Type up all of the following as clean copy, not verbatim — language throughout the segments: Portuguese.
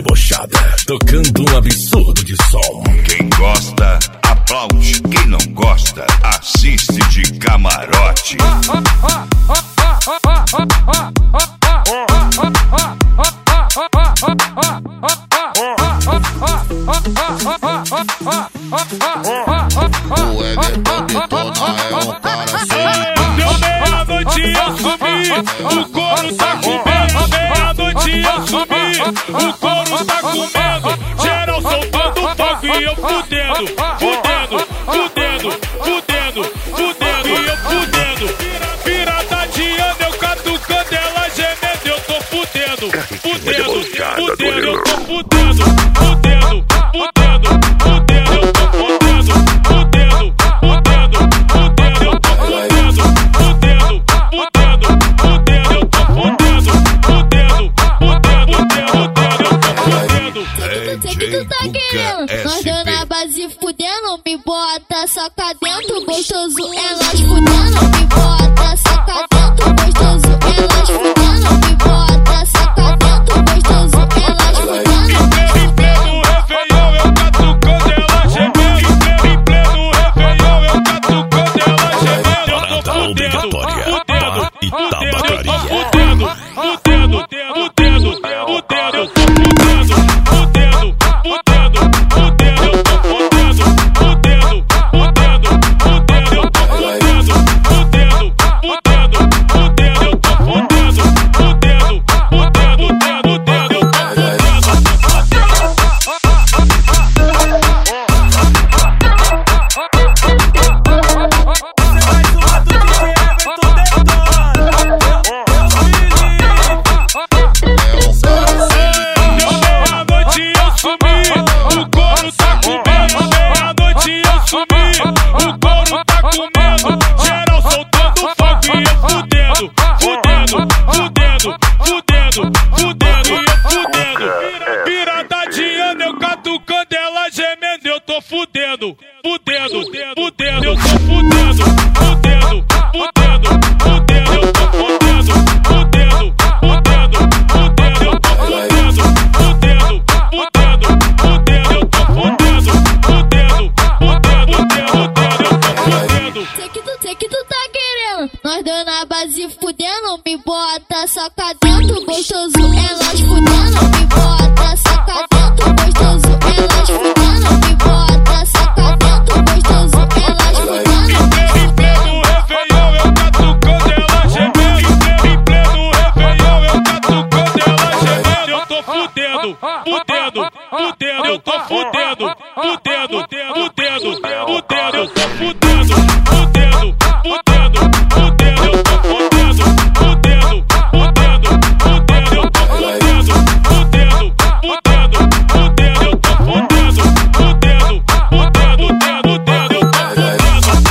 debochada, tocando um absurdo de som. Quem gosta, aplaude. Quem não gosta, assiste de camarote. O Everton detona, é um cara assim. Deu meia-noite e eu sumi, o couro tá comendo. Meia-noite eu sumi, o couro tá comendo. Geral soltando fogo e eu fudendo, fudendo, fudendo, fudendo, fudendo e eu fudendo. Virada de ano eu catucando, ela gemendo, eu tô fudendo, fudendo, fudendo, eu tô fudendo, fudendo, fudendo, fudendo, eu tô fudendo, fudendo, fudendo, fudendo, eu tô fudendo, fudendo, fudendo, fudendo, eu tô fudendo, fudendo, fudendo, fudendo, eu tô fudendo. Sei que tu tá querendo, nós deu na base fudendo, me bota saca dentro, gostoso, elas fudendo, me bota saca dentro, gostoso, elas fudendo, me bota saca dentro, gostoso, elas fudendo. Em pleno Réveillon eu catucando, ela gemendo. Em pleno Réveillon eu catucando, ela gemendo. Eu tô Parada obrigatória para Itabacaria. fudendo, fudendo, fudendo, fudendo, eu tô fudendo, fudendo, fudendo, fudendo, eu tô fudendo, fudendo, fudendo, fudendo, eu tô fudendo, fudendo, fudendo, fudendo, eu tô fudendo, fudendo, fudendo, fudendo, eu tô fudendo, fudendo, fudendo, eu tô fudendo, fudendo, fudendo, fudendo, eu tô fudendo, fudendo, fudendo, fudendo, eu tô fudendo, fudendo, fudendo, fudendo, eu tô fudendo, fudendo, fudendo, fudendo, eu tô fudendo. Sei que tu tá querendo, nós deu na base fudendo, me bota saca dentro, gostoso, elas fudendo, me bota saca dentro, gostoso, elas fudendo, me bota saca dentro, gostoso, elas fudendo. Em pleno Réveillon eu catucando, ela gemendo. Em pleno Réveillon eu catucando, ela gemendo. Eu tô fudendo, fudendo, fudendo, eu tô fudendo, fudendo, fudendo, fudendo, eu tô fudendo, fudendo, fudendo, fudendo, eu tô fudendo, fudendo, fudendo, fudendo, eu tô fudendo, fudendo, fudendo, fudendo, eu tô fudendo, fudendo, fudendo, fudendo, eu tô fudendo.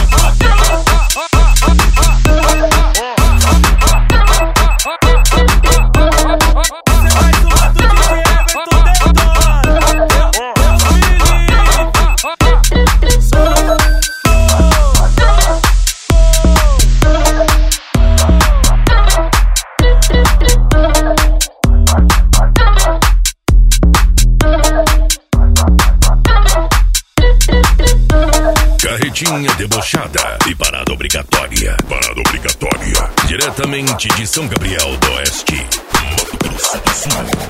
Carretinha debochada e parada obrigatória. Parada obrigatória. Diretamente de São Gabriel do Oeste, Mato Grosso do Sul.